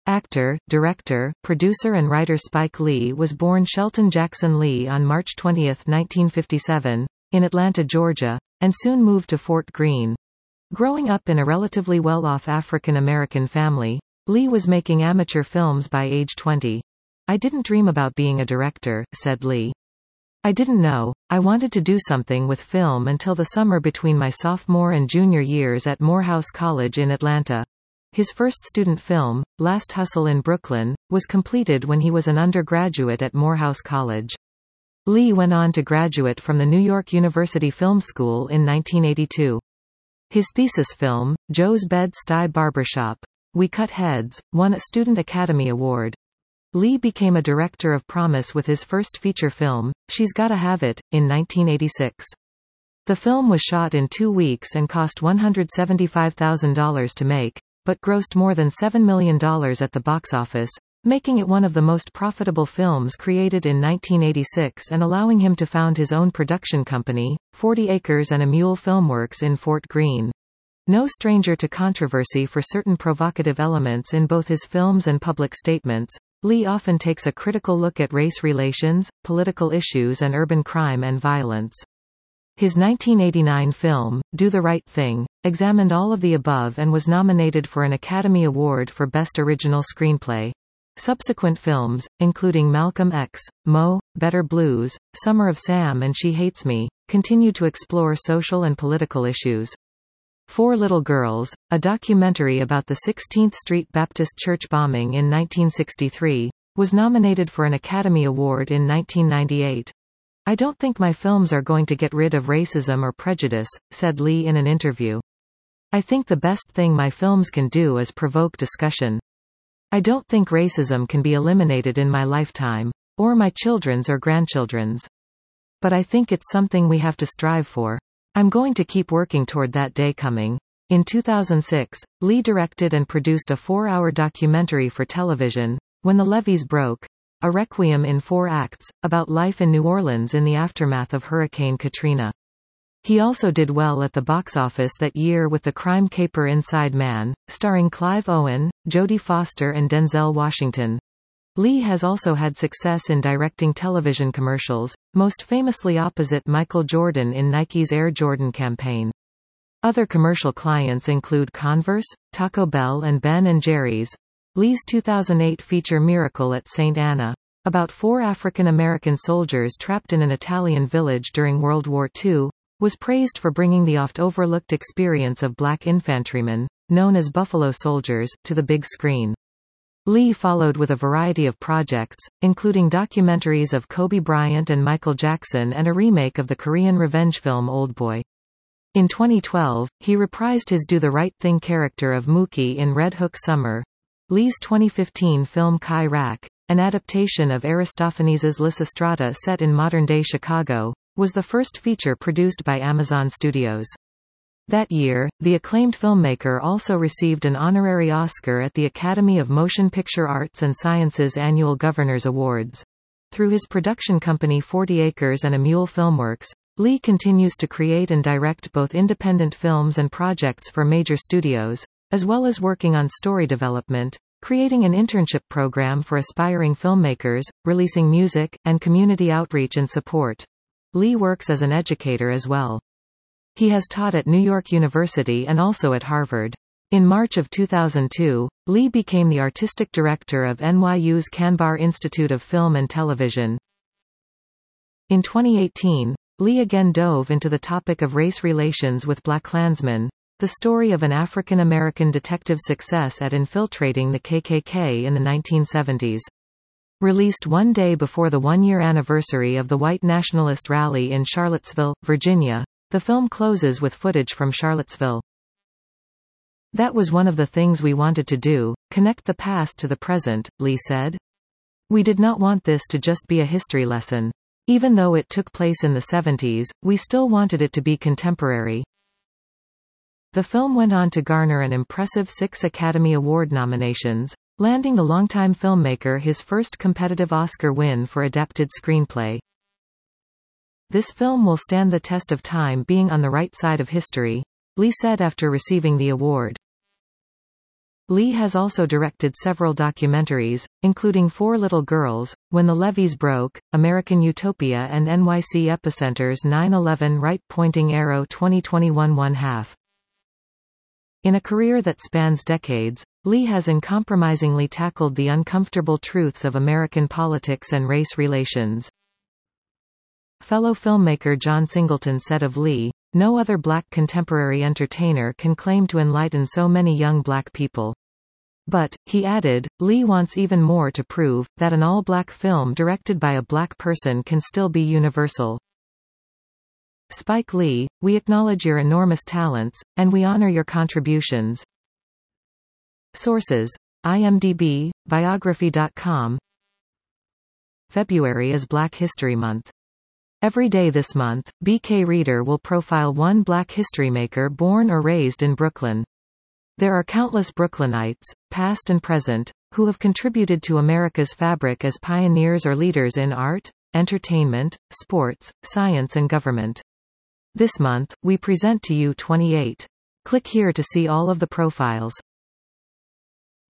Actor, director, producer and writer Spike Lee was born Shelton Jackson Lee on March 20, 1957, in Atlanta, Georgia, and soon moved to Fort Greene. Growing up in a relatively well-off African-American family, Lee was making amateur films by age 20. "I didn't dream about being a director," said Lee. "I didn't know. I wanted to do something with film until the summer between my sophomore and junior years at Morehouse College in Atlanta." His first student film, Last Hustle in Brooklyn, was completed when he was an undergraduate at Morehouse College. Lee went on to graduate from the New York University Film School in 1982. His thesis film, Joe's Bed-Stuy Barbershop, We Cut Heads, won a Student Academy Award. Lee became a director of promise with his first feature film, She's Gotta Have It, in 1986. The film was shot in 2 weeks and cost $175,000 to make, but grossed more than $7 million at the box office, making it one of the most profitable films created in 1986 and allowing him to found his own production company, 40 Acres and a Mule Filmworks in Fort Greene. No stranger to controversy for certain provocative elements in both his films and public statements, Lee often takes a critical look at race relations, political issues and urban crime and violence. His 1989 film, Do the Right Thing, examined all of the above and was nominated for an Academy Award for Best Original Screenplay. Subsequent films, including Malcolm X, Mo, Better Blues, Summer of Sam and She Hates Me, continue to explore social and political issues. Four Little Girls, a documentary about the 16th Street Baptist Church bombing in 1963, was nominated for an Academy Award in 1998. "I don't think my films are going to get rid of racism or prejudice," said Lee in an interview. "I think the best thing my films can do is provoke discussion. I don't think racism can be eliminated in my lifetime, or my children's or grandchildren's. But I think it's something we have to strive for. I'm going to keep working toward that day coming." In 2006, Lee directed and produced a 4-hour documentary for television, When the Levees Broke, a requiem in 4 acts, about life in New Orleans in the aftermath of Hurricane Katrina. He also did well at the box office that year with the crime caper Inside Man, starring Clive Owen, Jodie Foster and Denzel Washington. Lee has also had success in directing television commercials, most famously opposite Michael Jordan in Nike's Air Jordan campaign. Other commercial clients include Converse, Taco Bell and Ben & Jerry's. Lee's 2008 feature Miracle at St. Anna, about 4 African-American soldiers trapped in an Italian village during World War II, was praised for bringing the oft-overlooked experience of black infantrymen, known as Buffalo Soldiers, to the big screen. Lee followed with a variety of projects, including documentaries of Kobe Bryant and Michael Jackson and a remake of the Korean revenge film Oldboy. In 2012, he reprised his Do the Right Thing character of Mookie in Red Hook Summer. Lee's 2015 film Kai Rak, an adaptation of Aristophanes' Lysistrata set in modern-day Chicago, was the first feature produced by Amazon Studios. That year, the acclaimed filmmaker also received an honorary Oscar at the Academy of Motion Picture Arts and Sciences Annual Governors Awards. Through his production company 40 Acres and a Mule Filmworks, Lee continues to create and direct both independent films and projects for major studios, as well as working on story development, creating an internship program for aspiring filmmakers, releasing music, and community outreach and support. Lee works as an educator as well. He has taught at New York University and also at Harvard. In March of 2002, Lee became the artistic director of NYU's Kanbar Institute of Film and Television. In 2018, Lee again dove into the topic of race relations with BlacKkKlansman, the story of an African-American detective's success at infiltrating the KKK in the 1970s. Released one day before the one-year anniversary of the white nationalist rally in Charlottesville, Virginia, the film closes with footage from Charlottesville. "That was one of the things we wanted to do, connect the past to the present," Lee said. "We did not want this to just be a history lesson. Even though it took place in the 70s, we still wanted it to be contemporary." The film went on to garner an impressive 6 Academy Award nominations, landing the longtime filmmaker his first competitive Oscar win for adapted screenplay. "This film will stand the test of time being on the right side of history," Lee said after receiving the award. Lee has also directed several documentaries, including Four Little Girls, When the Levees Broke, American Utopia and NYC Epicenter's 9/11 Right-Pointing Arrow 2021 1/2. In a career that spans decades, Lee has uncompromisingly tackled the uncomfortable truths of American politics and race relations. Fellow filmmaker John Singleton said of Lee, "No other black contemporary entertainer can claim to enlighten so many young black people." But, he added, Lee wants even more to prove, that an all-black film directed by a black person can still be universal. Spike Lee, we acknowledge your enormous talents, and we honor your contributions. Sources: IMDb, Biography.com. February is Black History Month. Every day this month, BK Reader will profile one black historymaker born or raised in Brooklyn. There are countless Brooklynites, past and present, who have contributed to America's fabric as pioneers or leaders in art, entertainment, sports, science and government. This month, we present to you 28. Click here to see all of the profiles.